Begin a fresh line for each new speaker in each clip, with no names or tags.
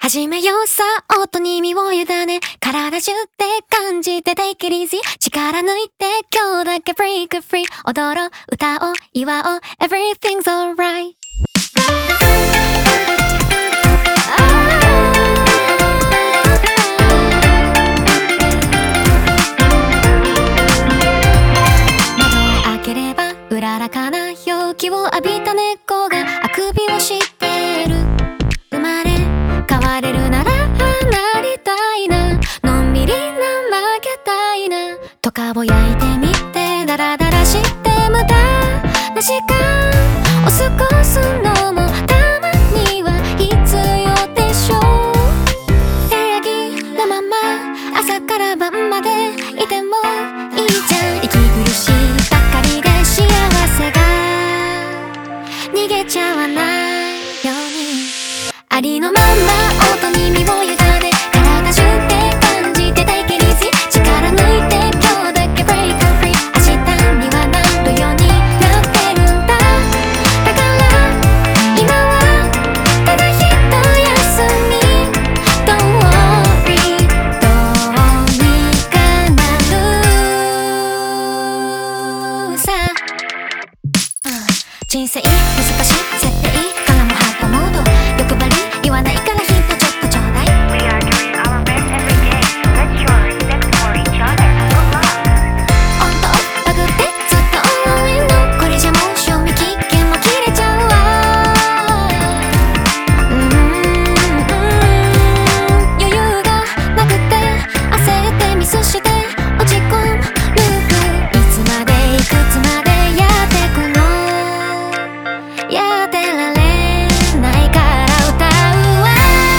始めようさ、音に身を委ね、体中で感じて Take it easy、 力抜いて今日だけ break free、 踊ろう、歌おう、祝おう、 Everything's alright。 窓を開ければうららかな陽気を浴びた猫があくびをしてる。生まれ変われるならなりたいな、のんびり怠けたいな、とかぼやいてみてダラダラして無駄な時間を過ごすのもたまには必要でしょう。部屋着のまま朝から晩までいてもいいじゃん。息苦しいばかりで幸せが逃げちゃわないように、ありのまま音に身を委ね、体中で感じて Take it easy、 力抜いて今日だけ break free、 明日にはなるようになってるんだ。だから今はただ一休み、 Don't worry、 どうにかなるさ。人生難しい設定からもハートモード、欲張り言わないからヒントちょっとちょうだい。
We are doing our best every day. Let's show respect for each other. Good luck.
オンとオフバグってずっと応援の、これじゃもう賞味期限も切れちゃうわ。余裕がなくて焦ってミスして落ち込むループ、いつまでいくつまでやってくの、やってられないから歌うわ。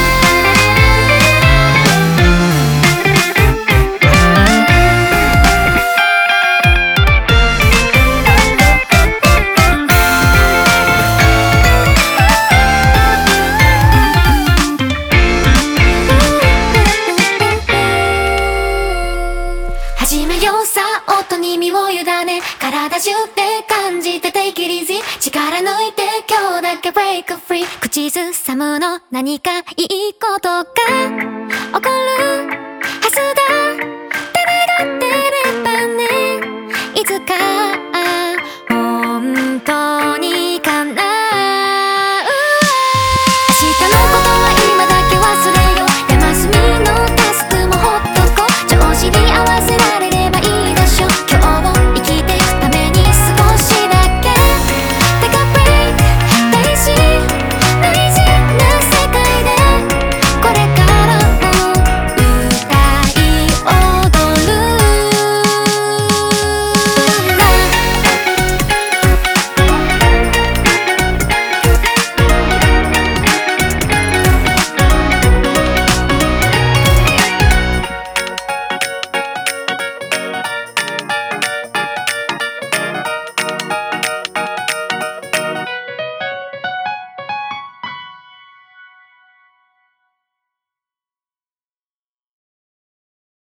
始めようさ、音に身を委ね、体中で感じて Take it easy、 力抜いて今日だけ break free、 口ずさむの何かいいことが起こるはずだって願ってればね、いつか